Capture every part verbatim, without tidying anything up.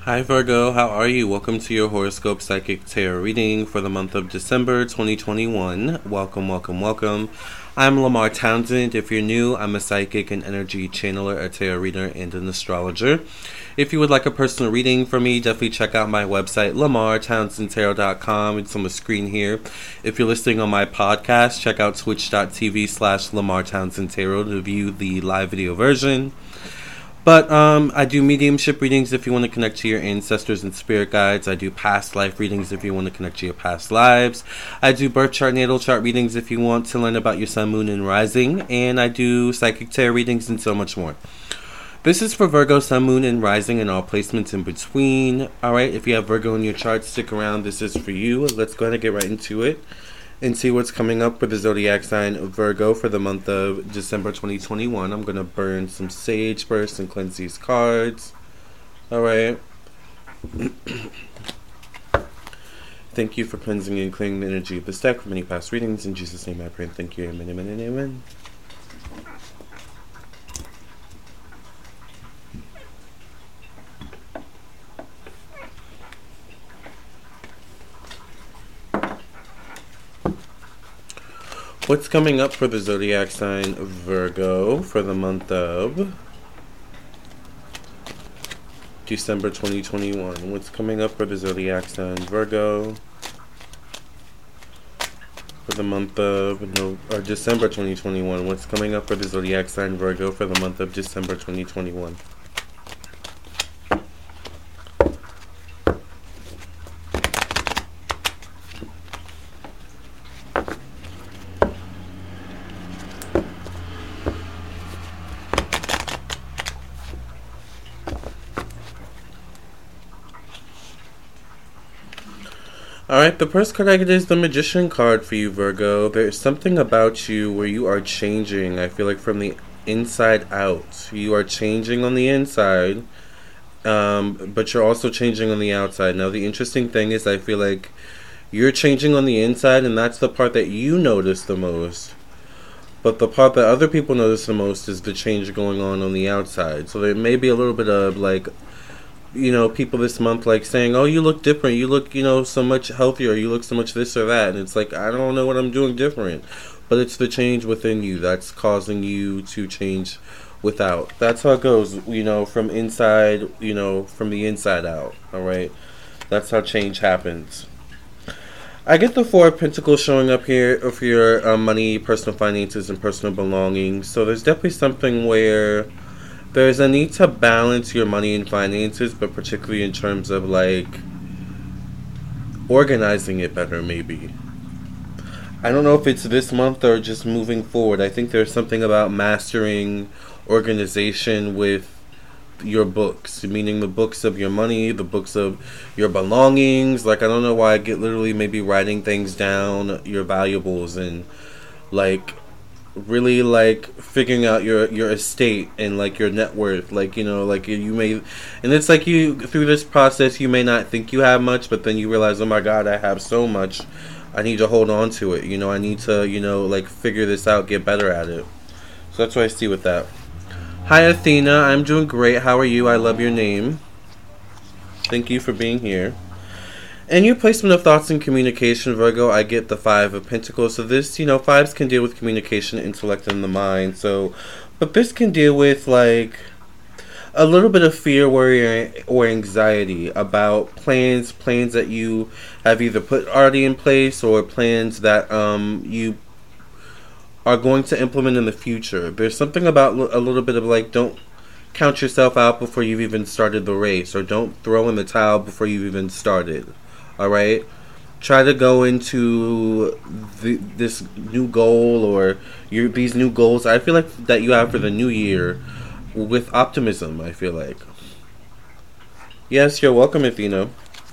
Hi Virgo, how are you? Welcome to your horoscope psychic tarot reading for the month of December twenty twenty-one. Welcome, welcome, welcome. I'm Lamar Townsend. If you're new, I'm a psychic and energy channeler, a tarot reader, and an astrologer. If you would like a personal reading from me, definitely check out my website, lamar townsend tarot dot com. It's on the screen here. If you're listening on my podcast, check out twitch.tv slash Lamar Townsend Tarot to view the live video version. But um, I do mediumship readings if you want to connect to your ancestors and spirit guides. I do past life readings if you want to connect to your past lives. I do birth chart, natal chart readings if you want to learn about your sun, moon, and rising. And I do psychic tarot readings and so much more. This is for Virgo, sun, moon, and rising and all placements in between. Alright, if you have Virgo in your chart, stick around. This is for you. Let's go ahead and get right into it and see what's coming up for the zodiac sign of Virgo for the month of December twenty twenty-one. I'm going to burn some sage first and cleanse these cards. Alright. Thank you for cleansing and clearing the energy of this deck from any past readings. In Jesus' name I pray and thank you. Amen, amen, and amen. What's coming up for the zodiac sign of Virgo for the month of December twenty twenty-one? What's coming up for the zodiac sign Virgo for the month of no, or December twenty twenty-one? What's coming up for the zodiac sign Virgo for the month of December twenty twenty-one? Alright, the first card I get is the Magician card for you, Virgo. There's something about you where you are changing, I feel like, from the inside out. You are changing on the inside, um, but you're also changing on the outside. Now, the interesting thing is I feel like you're changing on the inside, and that's the part that you notice the most. But the part that other people notice the most is the change going on on the outside. So there may be a little bit of, like, you know, people this month like saying, oh, you look different, you look, you know, so much healthier, you look so much this or that, and it's like, I don't know what I'm doing different, but it's the change within you that's causing you to change without. That's how it goes, you know, from inside, you know, from the inside out. All right, that's how change happens. I get the Four of Pentacles showing up here for your uh, money, personal finances, and personal belongings. So there's definitely something where there's a need to balance your money and finances, but particularly in terms of, like, organizing it better, maybe. I don't know if it's this month or just moving forward. I think there's something about mastering organization with your books, meaning the books of your money, the books of your belongings. Like, I don't know why I get literally maybe writing things down, your valuables, and, like, really, like, figuring out your your estate and, like, your net worth. Like, you know, like, you may, and it's like you, through this process, you may not think you have much, but then you realize, oh my god, I have so much, I need to hold on to it, you know, I need to, you know, like, figure this out, get better at it. So that's what I see with that. Hi Athena, I'm doing great. How are you? I love your name. Thank you for being here. And your placement of thoughts and communication, Virgo, I get the Five of Pentacles. So this, you know, fives can deal with communication, intellect, and the mind. So, but this can deal with, like, a little bit of fear, worry, or anxiety about plans, plans that you have either put already in place or plans that um you are going to implement in the future. There's something about a little bit of, like, don't count yourself out before you've even started the race, or don't throw in the towel before you've even started. Alright? Try to go into the, this new goal or your these new goals I feel like that you have for the new year with optimism, I feel like. Yes, you're welcome, Athena.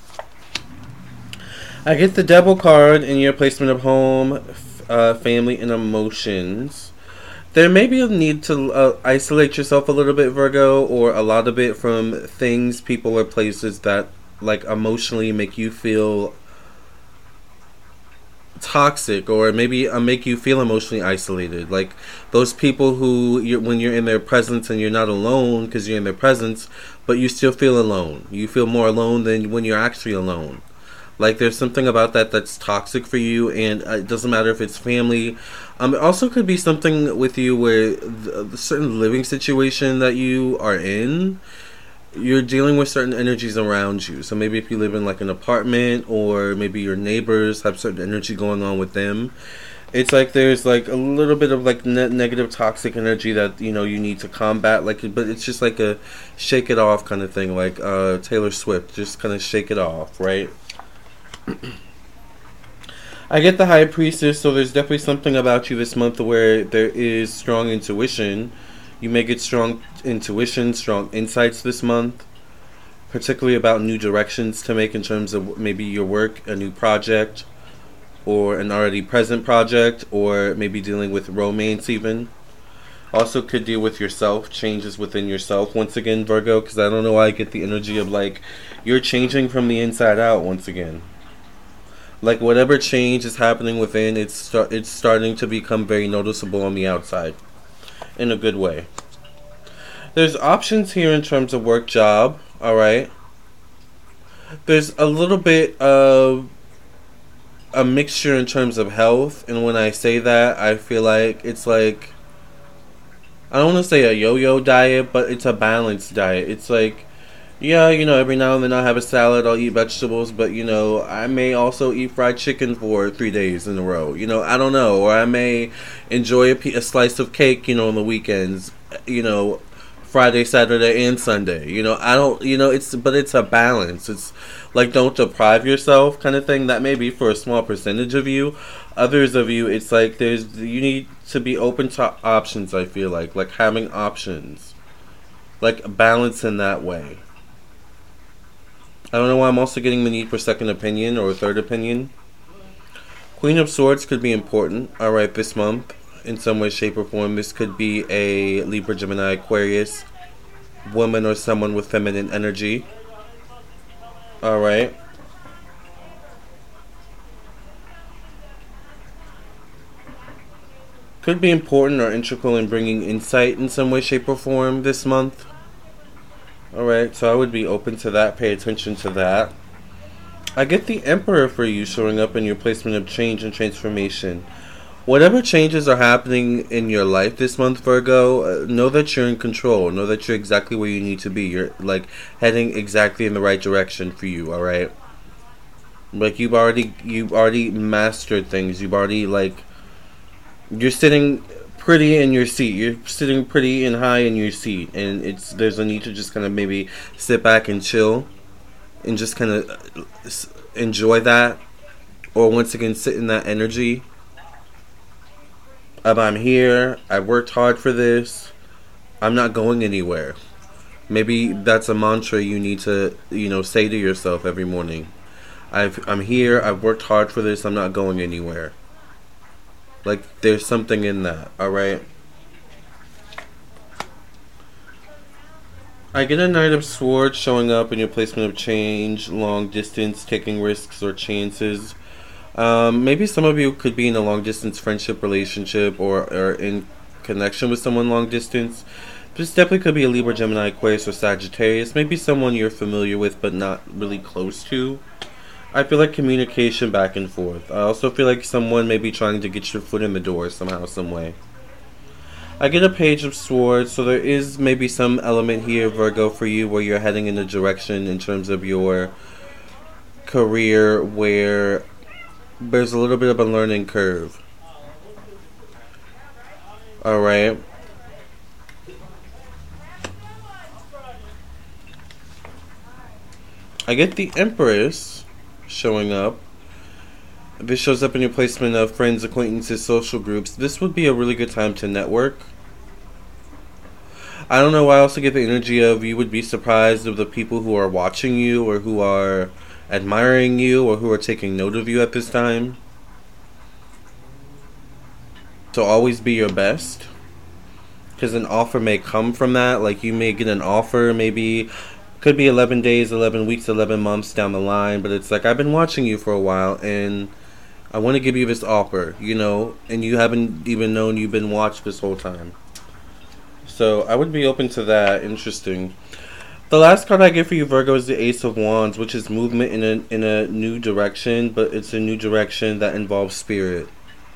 I get the Devil card in your placement of home, uh, family, and emotions. There may be a need to uh, isolate yourself a little bit, Virgo, or a lot of it from things, people, or places that, like, emotionally make you feel toxic, or maybe uh, make you feel emotionally isolated. Like those people who, you're, when you're in their presence and you're not alone because you're in their presence, but you still feel alone. You feel more alone than when you're actually alone. Like there's something about that that's toxic for you, and uh, it doesn't matter if it's family. Um, it also could be something with you where the, the certain living situation that you are in, you're dealing with certain energies around you. So maybe if you live in like an apartment, or maybe your neighbors have certain energy going on with them, it's like there's like a little bit of like ne- negative toxic energy that, you know, you need to combat. Like, but it's just like a shake it off kind of thing, like uh, Taylor Swift, just kind of shake it off, right? I get the High Priestess, so there's definitely something about you this month where there is strong intuition. You may get strong intuition, strong insights this month, particularly about new directions to make in terms of maybe your work, a new project, or an already present project, or maybe dealing with romance even. Also could deal with yourself, changes within yourself. Once again, Virgo, because I don't know why I get the energy of like you're changing from the inside out once again. Like whatever change is happening within, it's start it's starting to become very noticeable on the outside, in a good way. There's options here in terms of work, job. All right. There's a little bit of a mixture in terms of health, and when I say that, I feel like it's like, I don't want to say a yo-yo diet, but it's a balanced diet. It's like, yeah, you know, every now and then I'll have a salad, I'll eat vegetables, but, you know, I may also eat fried chicken for three days in a row. You know, I don't know. Or I may enjoy a, a slice of cake, you know, on the weekends, you know, Friday, Saturday, and Sunday. You know, I don't, you know, it's, but it's a balance. It's like, don't deprive yourself kind of thing. That may be for a small percentage of you. Others of you, it's like there's, you need to be open to options, I feel like. Like having options. Like balance in that way. I don't know why I'm also getting the need for second opinion or third opinion. Queen of Swords could be important, alright, this month. In some way, shape, or form. This could be a Libra, Gemini, Aquarius woman, or someone with feminine energy. Alright. Could be important or integral in bringing insight in some way, shape, or form this month. Alright, so I would be open to that. Pay attention to that. I get the Emperor for you showing up in your placement of change and transformation. Whatever changes are happening in your life this month, Virgo, uh, know that you're in control. Know that you're exactly where you need to be. You're like heading exactly in the right direction for you, alright? Like you've already you've already mastered things. You've already like you're sitting pretty in your seat. You're sitting pretty and high in your seat, and it's there's a need to just kind of maybe sit back and chill and just kind of enjoy that, or once again sit in that energy. Um, I'm here. I worked hard for this. I'm not going anywhere. Maybe that's a mantra you need to, you know, say to yourself every morning. I've, I'm here. I've worked hard for this. I'm not going anywhere. Like, there's something in that, alright? I get a Knight of Swords showing up in your placement of change, long distance, taking risks or chances. Um, maybe some of you could be in a long distance friendship relationship, or, or in connection with someone long distance. This definitely could be a Libra, Gemini, Aquarius, or Sagittarius. Maybe someone you're familiar with but not really close to. I feel like communication back and forth. I also feel like someone may be trying to get your foot in the door somehow, some way. I get a Page of Swords, so there is maybe some element here, Virgo, for you where you're heading in a direction in terms of your career where there's a little bit of a learning curve. Alright. I get the Empress showing up. This shows up in your placement of friends, acquaintances, social groups. This would be a really good time to network. I don't know why I also get the energy of you would be surprised of the people who are watching you, or who are admiring you, or who are taking note of you at this time. So always be your best, because an offer may come from that. Like you may get an offer, maybe could be eleven days, eleven weeks, eleven months down the line, but it's like, I've been watching you for a while, and I want to give you this offer, you know, and you haven't even known you've been watched this whole time. So I would be open to that. Interesting. The last card I get for you, Virgo, is the Ace of Wands, which is movement in a in a new direction, but it's a new direction that involves spirit.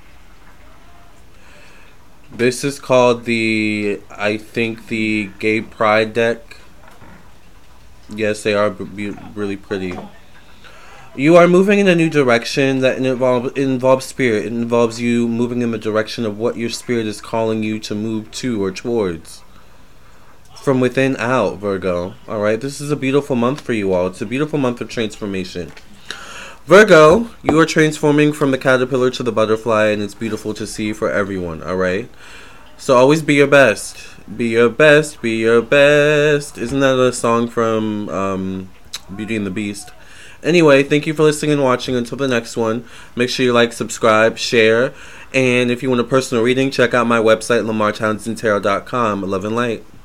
This is called the, I think, the Gay Pride deck. Yes, they are b- really pretty. You are moving in a new direction that involve, it involves spirit. It involves you moving in the direction of what your spirit is calling you to move to or towards. From within out, Virgo. Alright, this is a beautiful month for you all. It's a beautiful month of transformation. Virgo, you are transforming from the caterpillar to the butterfly, and it's beautiful to see for everyone, alright? So always be your best. Be your best, be your best. Isn't that a song from um, Beauty and the Beast? Anyway, thank you for listening and watching. Until the next one, make sure you like, subscribe, share, and if you want a personal reading, check out my website, lamar townsend tarot dot com. Love and light.